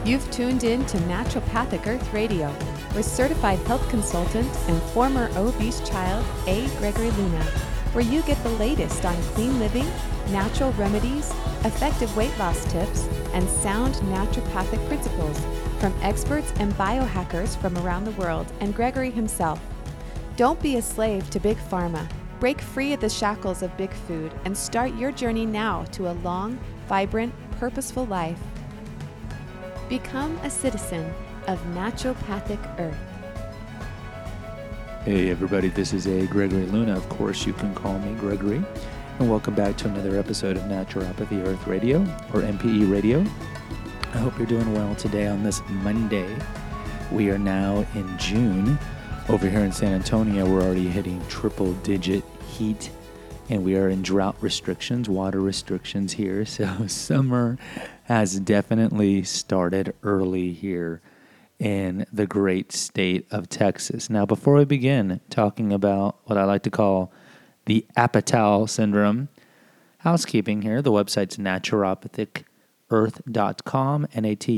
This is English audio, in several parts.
You've tuned in to Naturopathic Earth Radio with certified health consultant and former obese child A. Gregory Luna, where you get the latest on clean living, natural remedies, effective weight loss tips, and sound naturopathic principles from experts and biohackers from around the world and Gregory himself. Don't be a slave to Big Pharma. Break free of the shackles of big food and start your journey now to a long, vibrant, purposeful life. Become a citizen of Naturopathic Earth. Hey everybody, this is A. Gregory Luna. Of course, you can call me Gregory. And welcome back to another episode of Naturopathy Earth Radio, or NPE Radio. I hope you're doing well today on this Monday. We are now in June. Over here in San Antonio, we're already hitting triple-digit heat, and we are in drought restrictions, water restrictions here. So summer has definitely started early here in the great state of Texas. Now, before we begin talking about what I like to call the Apatow syndrome, housekeeping here. The website's naturopathicearth.com,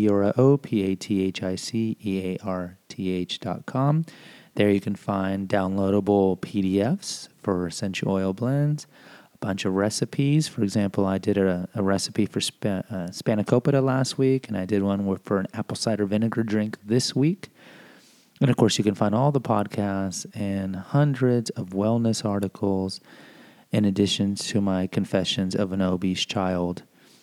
naturopathicearth.com. There you can find downloadable PDFs for essential oil blends, a bunch of recipes. For example, I did a recipe for spanakopita last week, and I did one for an apple cider vinegar drink this week. And of course, you can find all the podcasts and hundreds of wellness articles in addition to my Confessions of an Obese Child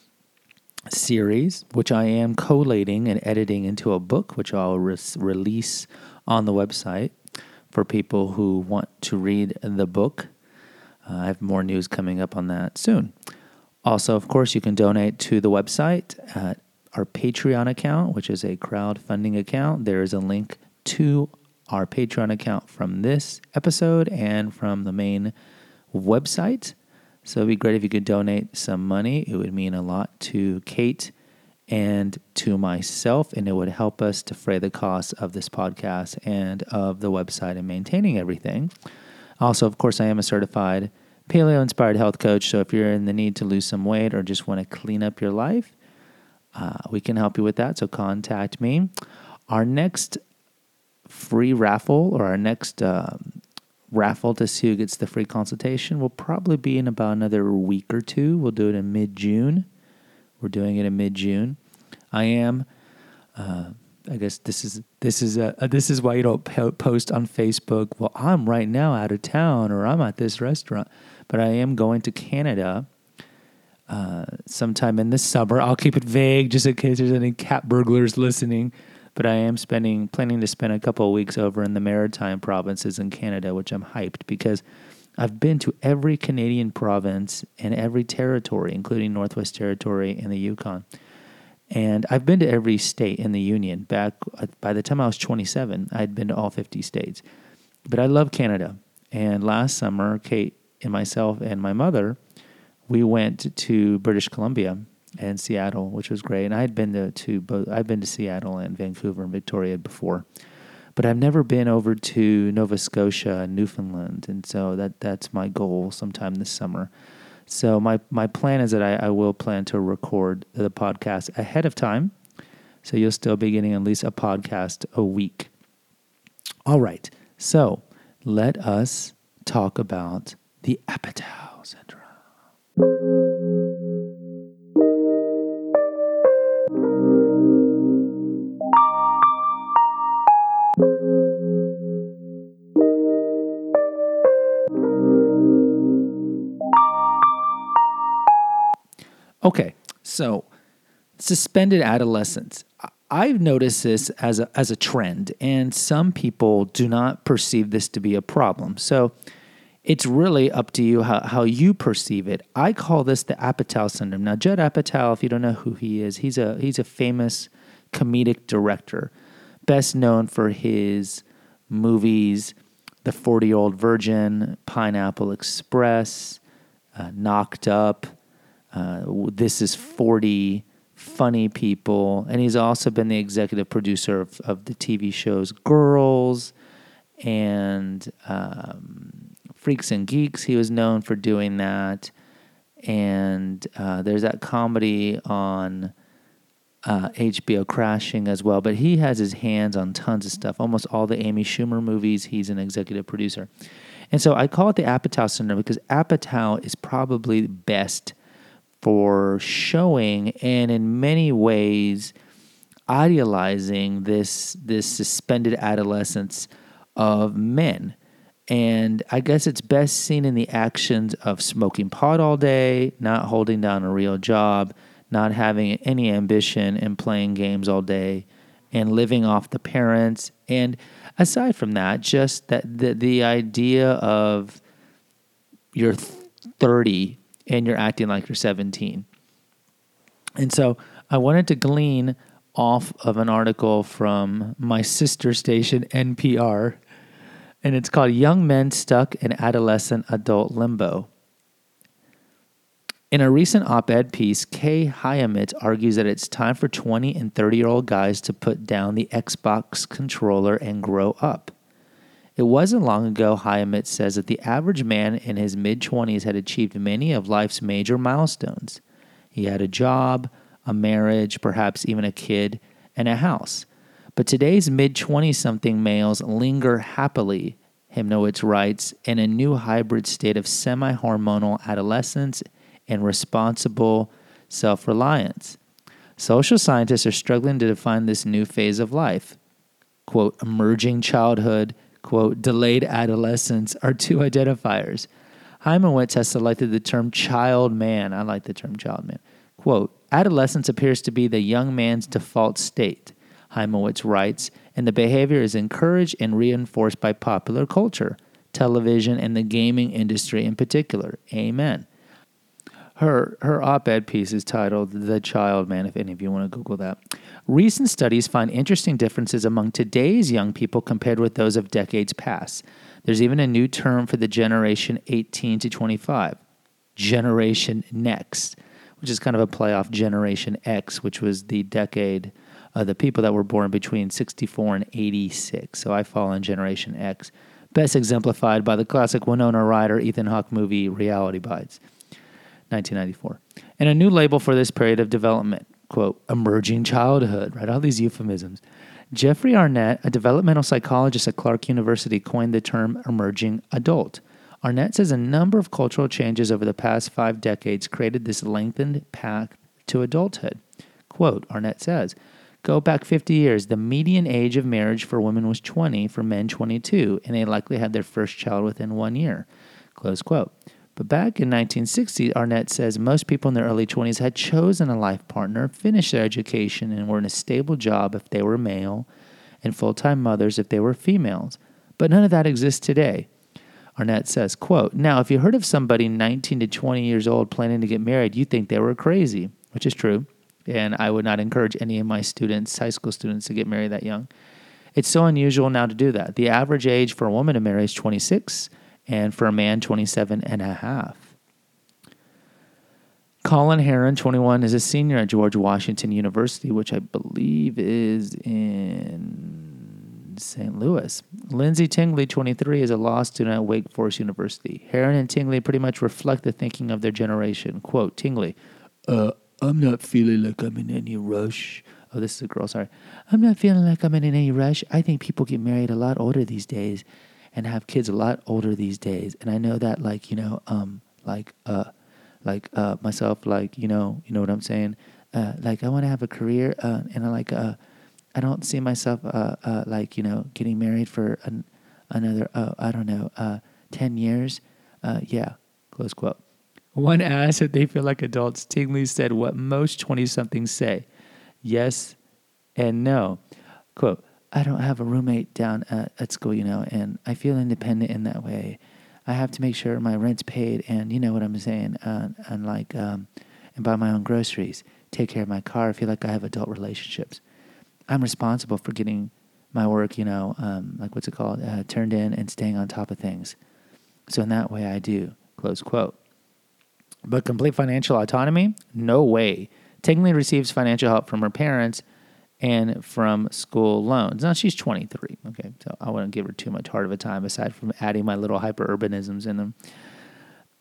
series, which I am collating and editing into a book, which I'll release on the website for people who want to read the book. I have more news coming up on that soon. Also, of course, you can donate to the website at our Patreon account, which is a crowdfunding account. There is a link to our Patreon account from this episode and from the main website. So it'd be great if you could donate some money. It would mean a lot to Kate and to myself, and it would help us defray the costs of this podcast and of the website and maintaining everything. Also, of course, I am a certified paleo-inspired health coach, so if you're in the need to lose some weight or just want to clean up your life, we can help you with that, so contact me. Our next free raffle, or our next raffle to see who gets the free consultation, will probably be in about another week or two. We'll do it in mid-June. We're doing it in mid-June. I am. I guess this is why you don't post on Facebook. Well, I'm right now out of town, or I'm at this restaurant, but I am going to Canada sometime in this summer. I'll keep it vague just in case there's any cat burglars listening. But I am planning to spend a couple of weeks over in the Maritime provinces in Canada, which I'm hyped because I've been to every Canadian province and every territory, including Northwest Territory and the Yukon. And I've been to every state in the Union. Back by the time I was 27, I'd been to all 50 states. But I love Canada. And last summer, Kate and myself and my mother, we went to British Columbia and Seattle, which was great. And I've been to Seattle and Vancouver and Victoria before. But I've never been over to Nova Scotia and Newfoundland, and so that's my goal sometime this summer. So my plan is that I will plan to record the podcast ahead of time, so you'll still be getting at least a podcast a week. All right, so let us talk about the Apatow syndrome. Okay, so suspended adolescence. I've noticed this as a trend, and some people do not perceive this to be a problem. So it's really up to you how you perceive it. I call this the Apatow syndrome. Now, Judd Apatow, if you don't know who he is, he's a famous comedic director, best known for his movies, The 40-Year-Old Virgin, Pineapple Express, Knocked Up, This Is 40, Funny People, and he's also been the executive producer of the TV shows Girls and Freaks and Geeks. He was known for doing that. And there's that comedy on HBO crashing as well. But he has his hands on tons of stuff. Almost all the Amy Schumer movies, he's an executive producer. And so I call it the Apatow syndrome because Apatow is probably best for showing and in many ways idealizing this suspended adolescence of men. And I guess it's best seen in the actions of smoking pot all day, not holding down a real job, not having any ambition, and playing games all day, and living off the parents. And aside from that, just that the idea of you're 30 and you're acting like you're 17. And so I wanted to glean off of an article from my sister station, NPR, and it's called Young Men Stuck in Adolescent Adult Limbo. In a recent op-ed piece, Kay Hyatt argues that it's time for 20 and 30-year-old guys to put down the Xbox controller and grow up. It wasn't long ago, Hyatt says, that the average man in his mid-20s had achieved many of life's major milestones. He had a job, a marriage, perhaps even a kid, and a house. But today's mid-20-something males linger happily, Hymnowitz writes, in a new hybrid state of semi-hormonal adolescence and responsible self-reliance. Social scientists are struggling to define this new phase of life. Quote, emerging childhood, quote, delayed adolescence are two identifiers. Hymnowitz has selected the term child man. I like the term child man. Quote, adolescence appears to be the young man's default state, Hymnowitz writes, and the behavior is encouraged and reinforced by popular culture, television, and the gaming industry in particular. Amen. Her op-ed piece is titled The Child Man, if any of you want to Google that. Recent studies find interesting differences among today's young people compared with those of decades past. There's even a new term for the generation 18 to 25, Generation Next, which is kind of a play off Generation X, which was the decade of the people that were born between 64 and 86. So I fall in Generation X, best exemplified by the classic Winona Ryder, Ethan Hawke movie Reality Bites. 1994. And a new label for this period of development, quote, emerging childhood, right? All these euphemisms. Jeffrey Arnett, a developmental psychologist at Clark University, coined the term emerging adult. Arnett says a number of cultural changes over the past 5 decades created this lengthened path to adulthood. Quote, Arnett says, go back 50 years, the median age of marriage for women was 20, for men 22, and they likely had their first child within 1 year. Close quote. But back in 1960, Arnett says most people in their early 20s had chosen a life partner, finished their education, and were in a stable job if they were male, and full-time mothers if they were females. But none of that exists today. Arnett says, quote, now, if you heard of somebody 19 to 20 years old planning to get married, you think they were crazy, which is true. And I would not encourage any of my students, high school students, to get married that young. It's so unusual now to do that. The average age for a woman to marry is 26, and for a man, 27 and a half. Colin Heron, 21, is a senior at George Washington University, which I believe is in St. Louis. Lindsay Tingley, 23, is a law student at Wake Forest University. Heron and Tingley pretty much reflect the thinking of their generation. Quote, Tingley, I'm not feeling like I'm in any rush. Oh, this is a girl, sorry. I'm not feeling like I'm in any rush. I think people get married a lot older these days and have kids a lot older these days. And I know that, like, myself, like, you know what I'm saying? Like, I want to have a career, and I don't see myself, getting married for another, 10 years. Yeah, close quote. One asked if they feel like adults. Tingley said what most 20-somethings say. Yes and no. Quote, I don't have a roommate down at school, and I feel independent in that way. I have to make sure my rent's paid, and you know what I'm saying, and buy my own groceries, take care of my car. I feel like I have adult relationships. I'm responsible for getting my work, turned in and staying on top of things. So in that way I do, close quote. But complete financial autonomy? No way. Tingley receives financial help from her parents and from school loans. Now, she's 23, okay, so I wouldn't give her too much hard of a time aside from adding my little hyper-urbanisms in them.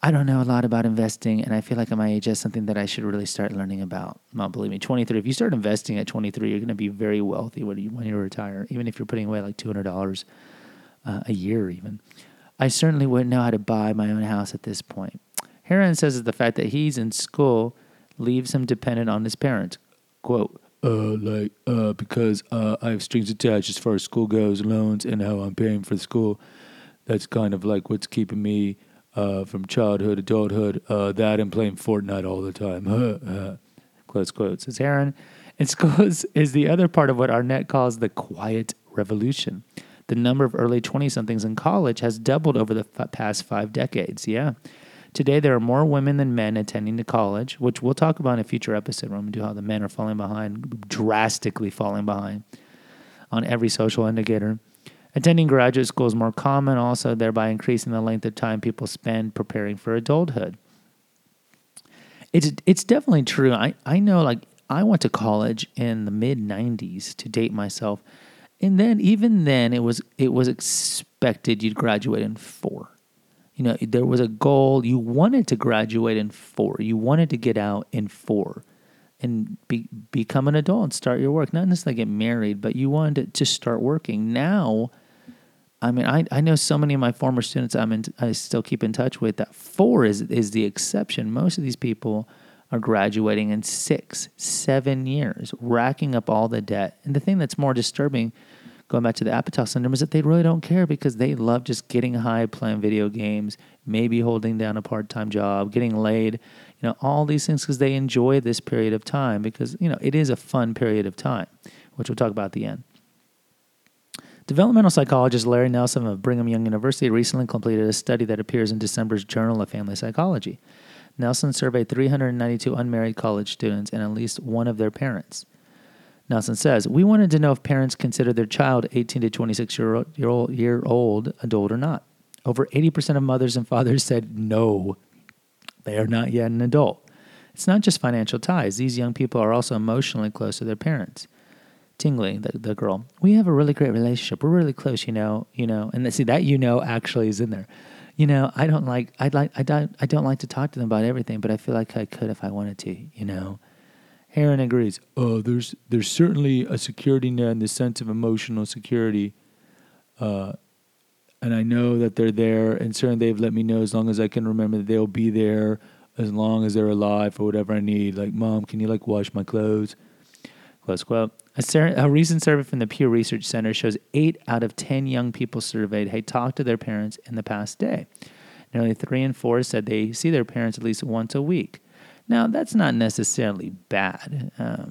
I don't know a lot about investing, and I feel like at my age, that's something that I should really start learning about. Well, believe me, 23. If you start investing at 23, you're going to be very wealthy when you retire, even if you're putting away like $200 a year even. I certainly wouldn't know how to buy my own house at this point. Heron says that the fact that he's in school leaves him dependent on his parents. Quote, because I have strings attached as far as school goes, loans, and how I'm paying for the school. That's kind of like what's keeping me from childhood, adulthood, that and playing Fortnite all the time. Close quotes. Says Heron. And schools is the other part of what Arnett calls the quiet revolution. The number of early 20-somethings in college has doubled over the past 5 decades. Yeah. Today, there are more women than men attending to college, which we'll talk about in a future episode where I'm going to do how the men are falling behind, drastically falling behind on every social indicator. Attending graduate school is more common, also thereby increasing the length of time people spend preparing for adulthood. It's definitely true. I know, like, I went to college in the mid-'90s to date myself, and then even then it was expected you'd graduate in 4. You know, there was a goal. You wanted to graduate in 4. You wanted to get out in 4 and become an adult and start your work. Not necessarily get married, but you wanted to start working. Now, I mean, I know so many of my former students I still keep in touch with that 4 is the exception. Most of these people are graduating in 6, 7 years, racking up all the debt. And the thing that's more disturbing, going back to the Apatow syndrome, is that they really don't care because they love just getting high, playing video games, maybe holding down a part-time job, getting laid, you know, all these things because they enjoy this period of time because, you know, it is a fun period of time, which we'll talk about at the end. Developmental psychologist Larry Nelson of Brigham Young University recently completed a study that appears in December's Journal of Family Psychology. Nelson surveyed 392 unmarried college students and at least one of their parents. Nelson says, we wanted to know if parents consider their child 18 to 26-year-old adult or not. Over 80% of mothers and fathers said no, they are not yet an adult. It's not just financial ties. These young people are also emotionally close to their parents. Tingley, the girl, we have a really great relationship. We're really close, you know, and see that actually is in there. You know, I don't like to talk to them about everything, but I feel like I could if I wanted to, you know. Heron agrees. There's certainly a security net in the sense of emotional security, and I know that they're there, and certainly they've let me know as long as I can remember that they'll be there as long as they're alive for whatever I need. Like, Mom, can you like wash my clothes? Close quote. A recent survey from the Pew Research Center shows 8 out of 10 young people surveyed had talked to their parents in the past day. Nearly 3 in 4 said they see their parents at least once a week. Now, that's not necessarily bad.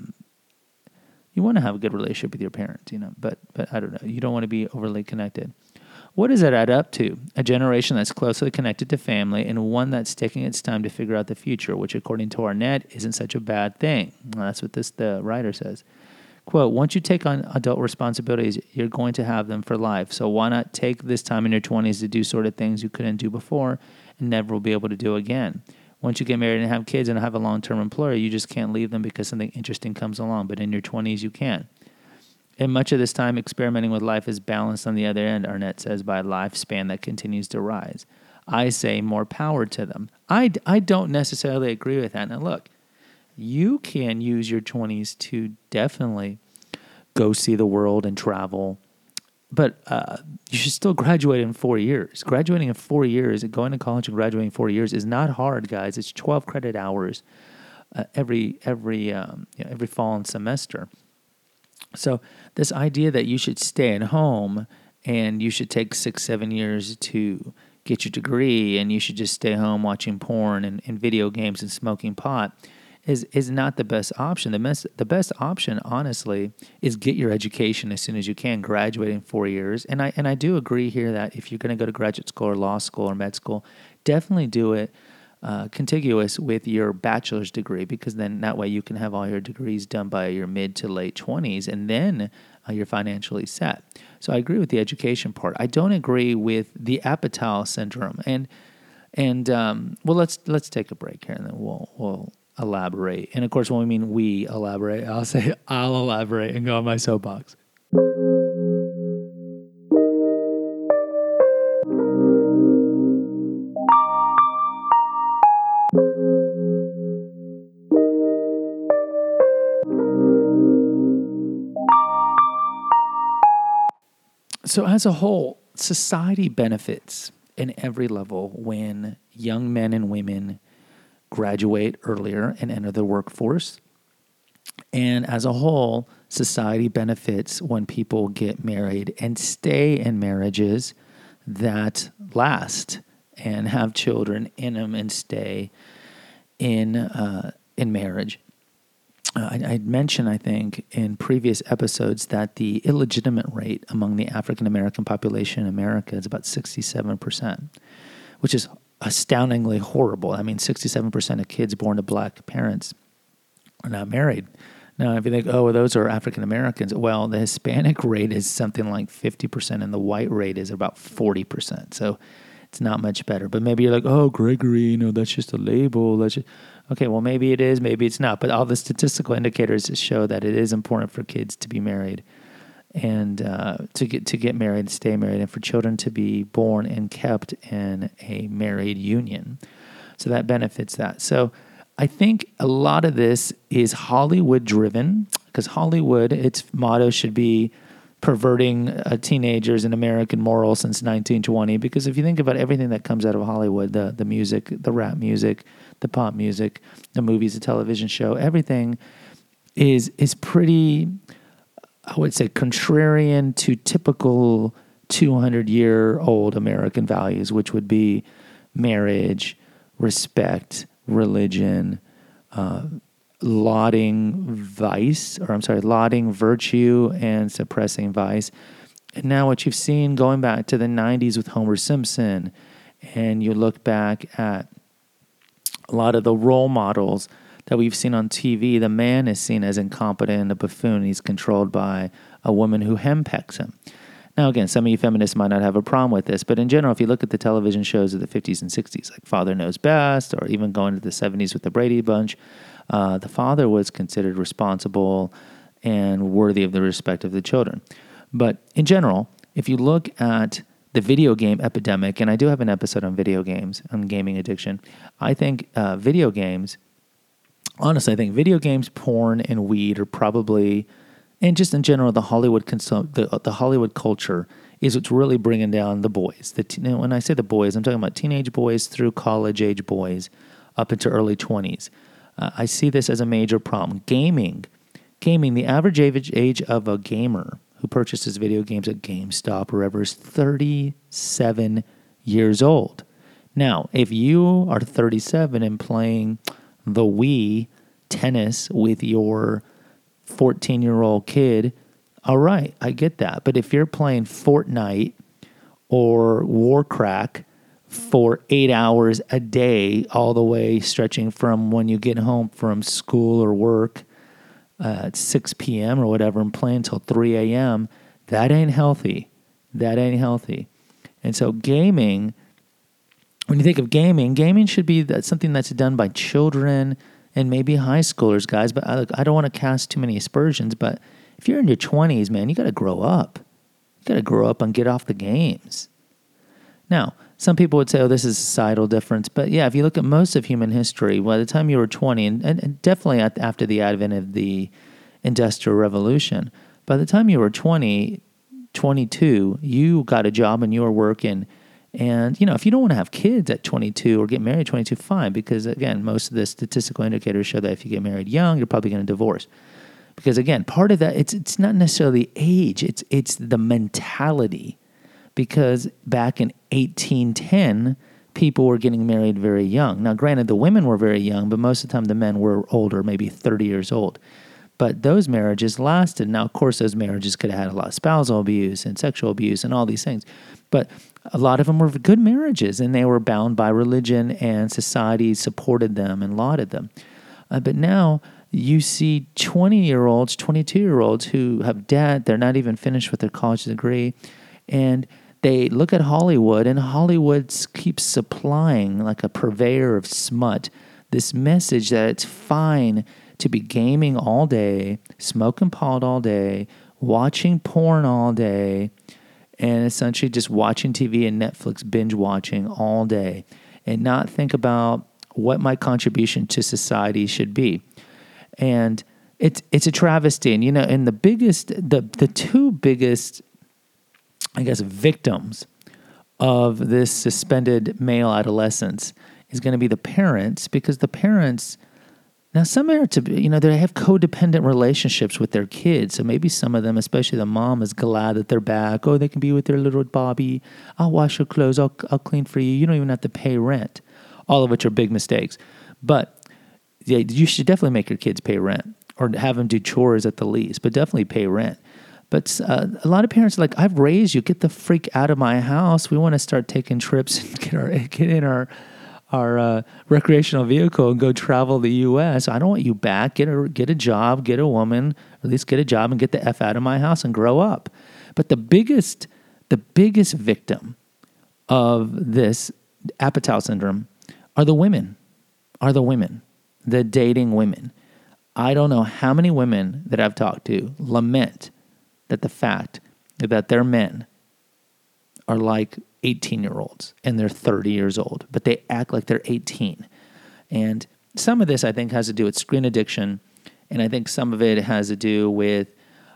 You want to have a good relationship with your parents, you know, but I don't know. You don't want to be overly connected. What does that add up to? A generation that's closely connected to family and one that's taking its time to figure out the future, which, according to Arnett, isn't such a bad thing. Well, that's what the writer says. Quote, once you take on adult responsibilities, you're going to have them for life. So why not take this time in your 20s to do sort of things you couldn't do before and never will be able to do again? Once you get married and have kids and have a long-term employer, you just can't leave them because something interesting comes along. But in your 20s, you can. And much of this time experimenting with life is balanced on the other end, Arnett says, by a lifespan that continues to rise. I say more power to them. I don't necessarily agree with that. Now, look, you can use your 20s to definitely go see the world and travel, but you should still graduate in 4 years. Graduating in 4 years, going to college and graduating in 4 years is not hard, guys. It's 12 credit hours every fall and semester. So this idea that you should stay at home and you should take 6-7 years to get your degree and you should just stay home watching porn and video games and smoking pot is not the best option. The best option, honestly, is get your education as soon as you can, graduate in 4 years. And I do agree here that if you're going to go to graduate school or law school or med school, definitely do it contiguous with your bachelor's degree, because then that way you can have all your degrees done by your mid to late 20s, and then you're financially set. So I agree with the education part. I don't agree with the Apatow syndrome. And well, let's take a break here, and then we'll elaborate. And of course, when we mean we elaborate, I'll say I'll elaborate and go on my soapbox. So as a whole, society benefits in every level when young men and women graduate earlier and enter the workforce. And as a whole, society benefits when people get married and stay in marriages that last and have children in them and stay in marriage. I mentioned, I think, in previous episodes that the illegitimate rate among the African American population in America is about 67%, which is astoundingly horrible. I mean, 67% of kids born to black parents are not married. Now, if you think, oh, well, those are African Americans, well, the Hispanic rate is something like 50%, and the white rate is about 40%. So it's not much better. But maybe you're like, oh, Gregory, that's just a label. Okay, well, maybe it is, maybe it's not. But all the statistical indicators show that it is important for kids to be married and to get married, stay married, and for children to be born and kept in a married union. So that benefits that. So I think a lot of this is Hollywood-driven, because Hollywood, its motto should be perverting teenagers and American morals since 1920. Because if you think about everything that comes out of Hollywood, the music, the rap music, the pop music, the movies, the television show, everything is pretty, I would say, contrarian to typical 200-year-old American values, which would be marriage, respect, religion, lauding virtue and suppressing vice. And now what you've seen going back to the 90s with Homer Simpson, and you look back at a lot of the role models that we've seen on TV, the man is seen as incompetent and a buffoon. He's controlled by a woman who henpecks him. Now, again, some of you feminists might not have a problem with this, but in general, if you look at the television shows of the 50s and 60s, like Father Knows Best, or even going to the 70s with the Brady Bunch, the father was considered responsible and worthy of the respect of the children. But in general, if you look at the video game epidemic, and I do have an episode on video games, on gaming addiction, I think video games, porn, and weed are probably, and just in general, the Hollywood the Hollywood culture is what's really bringing down the boys. When I say the boys, I'm talking about teenage boys through college-age boys up into early 20s. I see this as a major problem. Gaming, the average age of a gamer who purchases video games at GameStop or wherever is 37 years old. Now, if you are 37 and playing the Wii tennis with your 14-year-old kid, all right, I get that. But if you're playing Fortnite or Warcraft for 8 hours a day, all the way stretching from when you get home from school or work at 6 p.m. or whatever, and playing until 3 a.m., that ain't healthy. And so gaming, when you think of gaming should be something that's done by children and maybe high schoolers, guys. But I don't want to cast too many aspersions, but if you're in your 20s, man, you got to grow up. You got to grow up and get off the games. Now, some people would say, oh, this is a societal difference. But yeah, if you look at most of human history, by the time you were 20, and definitely after the advent of the Industrial Revolution, by the time you were 20, 22, you got a job and you were working. And, if you don't want to have kids at 22 or get married at 22, fine. Because, again, most of the statistical indicators show that if you get married young, you're probably going to divorce. Because, again, part of that, it's not necessarily age. It's the mentality. Because back in 1810, people were getting married very young. Now, granted, the women were very young, but most of the time the men were older, maybe 30 years old. But those marriages lasted. Now, of course, those marriages could have had a lot of spousal abuse and sexual abuse and all these things. But a lot of them were good marriages, and they were bound by religion, and society supported them and lauded them. But now you see 20-year-olds, 22-year-olds who have debt. They're not even finished with their college degree. And they look at Hollywood, and Hollywood keeps supplying, like a purveyor of smut, this message that it's fine to be gaming all day, smoking pot all day, watching porn all day, and essentially just watching TV and Netflix binge watching all day, and not think about what my contribution to society should be. And it's a travesty. And, and the two biggest, I guess, victims of this suspended male adolescence is going to be the parents, because the parents, now some are they have codependent relationships with their kids. So maybe some of them, especially the mom, is glad that they're back. Oh, they can be with their little Bobby. I'll wash your clothes. I'll clean for you. You don't even have to pay rent. All of which are big mistakes. But yeah, you should definitely make your kids pay rent or have them do chores at the least, but definitely pay rent. But a lot of parents are like, I've raised you. Get the freak out of my house. We want to start taking trips and get in our recreational vehicle and go travel the U.S. I don't want you back. Get a job, get a woman, or at least get a job and get the F out of my house and grow up. But the biggest victim of this Apatow syndrome are the women, the dating women. I don't know how many women that I've talked to lament that the fact that their men are like 18-year-olds and they're 30 years old, but they act like they're 18. And some of this, I think, has to do with screen addiction, and I think some of it has to do with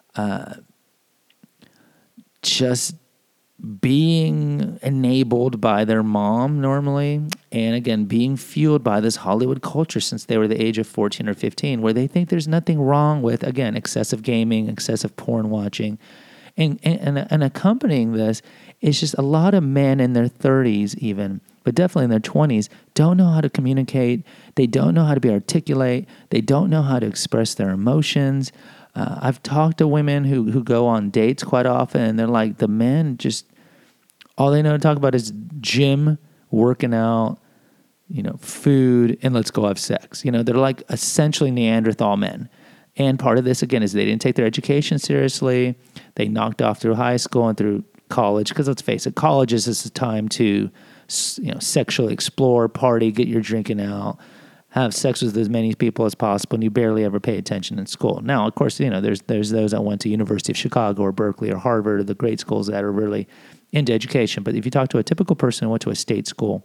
just being enabled by their mom normally, and again, being fueled by this Hollywood culture since they were the age of 14 or 15, where they think there's nothing wrong with, again, excessive gaming, excessive porn watching. And accompanying this is just a lot of men in their 30s even, but definitely in their 20s, don't know how to communicate. They don't know how to be articulate. They don't know how to express their emotions. I've talked to women who go on dates quite often, and they're like, the men just, all they know to talk about is gym, working out, food, and let's go have sex. They're like essentially Neanderthal men. And part of this, again, is they didn't take their education seriously. They knocked off through high school and through college, because let's face it, college is just a time to, sexually explore, party, get your drinking out, have sex with as many people as possible, and you barely ever pay attention in school. Now, of course, there's those that went to University of Chicago or Berkeley or Harvard or the great schools that are really into education. But if you talk to a typical person who went to a state school,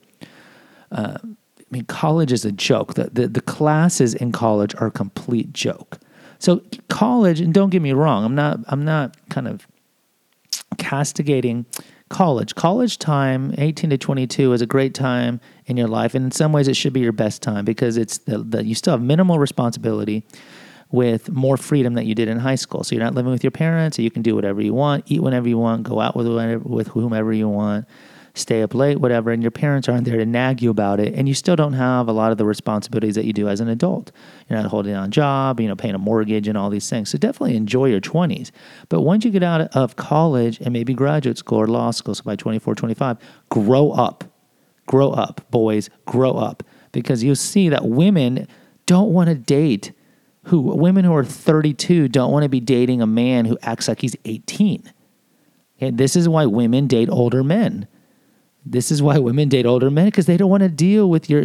college is a joke. The classes in college are a complete joke. So college, and don't get me wrong, I'm not kind of castigating college. College time, 18 to 22, is a great time in your life, and in some ways it should be your best time, because it's you still have minimal responsibility with more freedom that you did in high school. So you're not living with your parents, so you can do whatever you want, eat whenever you want, go out with whomever you want, stay up late, whatever, and your parents aren't there to nag you about it, and you still don't have a lot of the responsibilities that you do as an adult. You're not holding down a job, paying a mortgage and all these things. So definitely enjoy your 20s. But once you get out of college and maybe graduate school or law school, so by 24, 25, grow up. Grow up, boys, grow up. Because you'll see that women don't want to date women who are 32 don't want to be dating a man who acts like he's 18. Okay, this is why women date older men. This is why women date older men, because they don't want to deal with your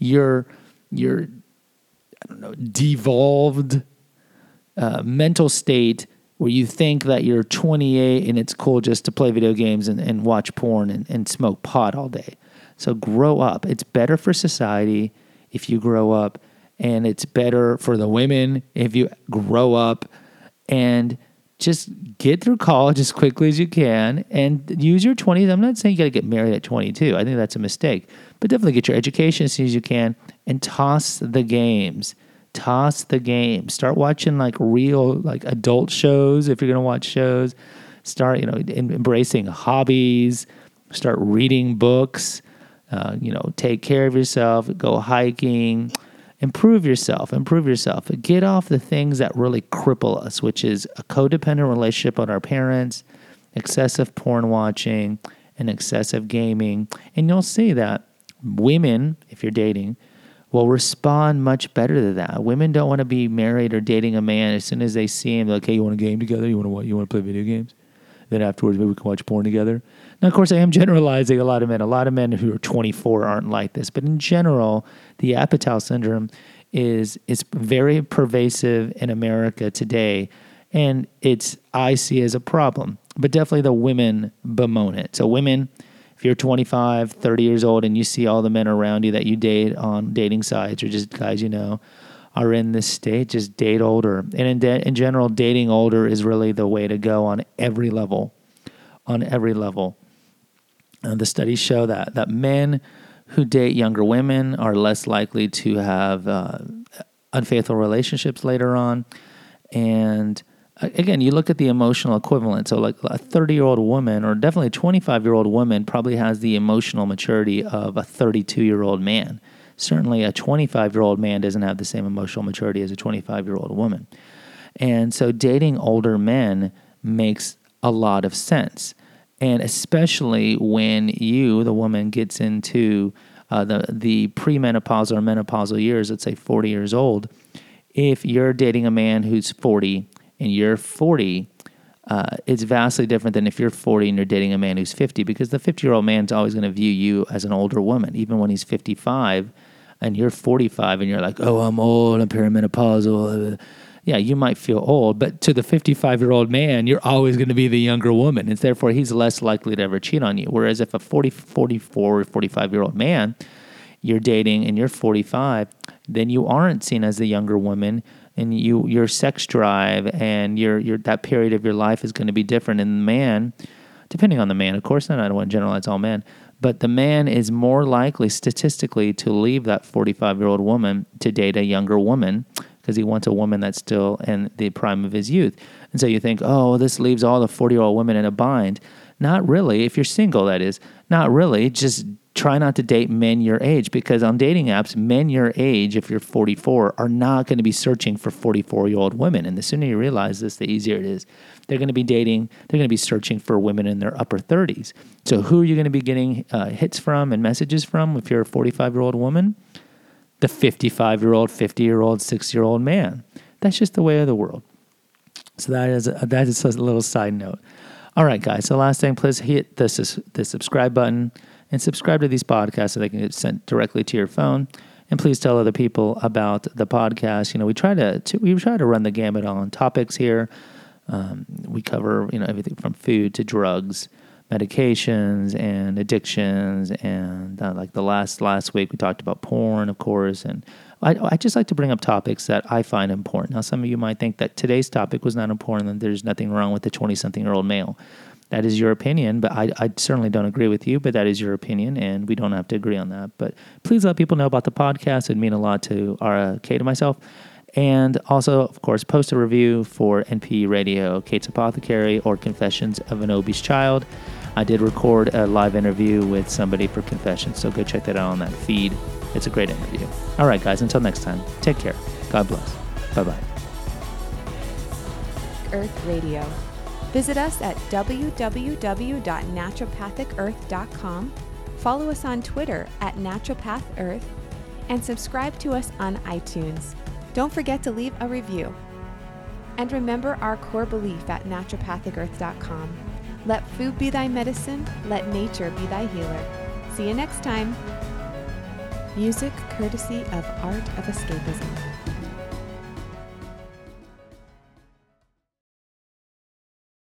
devolved mental state where you think that you're 28 and it's cool just to play video games and watch porn and smoke pot all day. So grow up. It's better for society if you grow up, and it's better for the women if you grow up, and just get through college as quickly as you can and use your 20s. I'm not saying you got to get married at 22. I think that's a mistake. But definitely get your education as soon as you can and toss the games. Toss the games. Start watching real adult shows if you're going to watch shows. Start, embracing hobbies. Start reading books. Take care of yourself. Go hiking. Improve yourself. Get off the things that really cripple us, which is a codependent relationship on our parents, excessive porn watching, and excessive gaming. And you'll see that women, if you're dating, will respond much better to that. Women don't want to be married or dating a man as soon as they see him. They're like, hey, you want to game together? You want to play video games? Then afterwards, maybe we can watch porn together. Now, of course, I am generalizing a lot of men. A lot of men who are 24 aren't like this. But in general, the Apatow syndrome is very pervasive in America today. And I see as a problem. But definitely the women bemoan it. So women, If you're 25, 30 years old and you see all the men around you that you date on dating sites or just guys you know are in this state, just date older. And in general, dating older is really the way to go on every level. On every level. The studies show that men who date younger women are less likely to have unfaithful relationships later on. And again, you look at the emotional equivalent. So like a 30-year-old woman, or definitely a 25-year-old woman, probably has the emotional maturity of a 32-year-old man. Certainly a 25-year-old man doesn't have the same emotional maturity as a 25-year-old woman. And so dating older men makes a lot of sense. And especially when you, the woman, gets into the premenopausal or menopausal years, let's say 40 years old, if you're dating a man who's 40 and you're 40, it's vastly different than if you're 40 and you're dating a man who's 50, because the 50-year-old man's always going to view you as an older woman, even when he's 55 and you're 45 and you're like, oh, I'm old, I'm perimenopausal. Yeah, you might feel old, but to the 55-year-old man, you're always going to be the younger woman. And therefore, he's less likely to ever cheat on you. Whereas if a 44 or 45-year-old man you're dating and you're 45, then you aren't seen as the younger woman, and your sex drive and your that period of your life is going to be different. And the man, depending on the man, of course, and I don't want to generalize all men, but the man is more likely statistically to leave that 45-year-old woman to date a younger woman, because he wants a woman that's still in the prime of his youth. And so you think, oh, this leaves all the 40-year-old women in a bind. Not really. If you're single, that is. Not really. Just try not to date men your age, because on dating apps, men your age, if you're 44, are not going to be searching for 44-year-old women. And the sooner you realize this, the easier it is. They're going to be searching for women in their upper 30s. So who are you going to be getting hits from and messages from if you're a 45-year-old woman? The 55-year-old, 50-year-old, 60-year-old man. That's just the way of the world. So that is a little side note. All right, guys. So last thing, please hit the subscribe button and subscribe to these podcasts so they can get sent directly to your phone. And please tell other people about the podcast. You know, we try to run the gamut on topics here. We cover everything from food to drugs, medications and addictions, and like the last week we talked about porn, of course, and I just like to bring up topics that I find important. Now, some of you might think that today's topic was not important and there's nothing wrong with the 20-something-year-old male. That is your opinion, but I certainly don't agree with you, but that is your opinion, and we don't have to agree on that. But please let people know about the podcast. It'd mean a lot to Kate and myself. And also, of course, post a review for NPE Radio, Kate's Apothecary, or Confessions of an Obese Child. I did record a live interview with somebody for Confessions, so go check that out on that feed. It's a great interview. All right, guys, until next time, take care. God bless. Bye-bye. Earth Radio. Visit us at www.naturopathicearth.com, follow us on Twitter at naturopathearth, and subscribe to us on iTunes. Don't forget to leave a review. And remember our core belief at naturopathicearth.com. Let food be thy medicine, let nature be thy healer. See you next time. Music courtesy of Art of Escapism.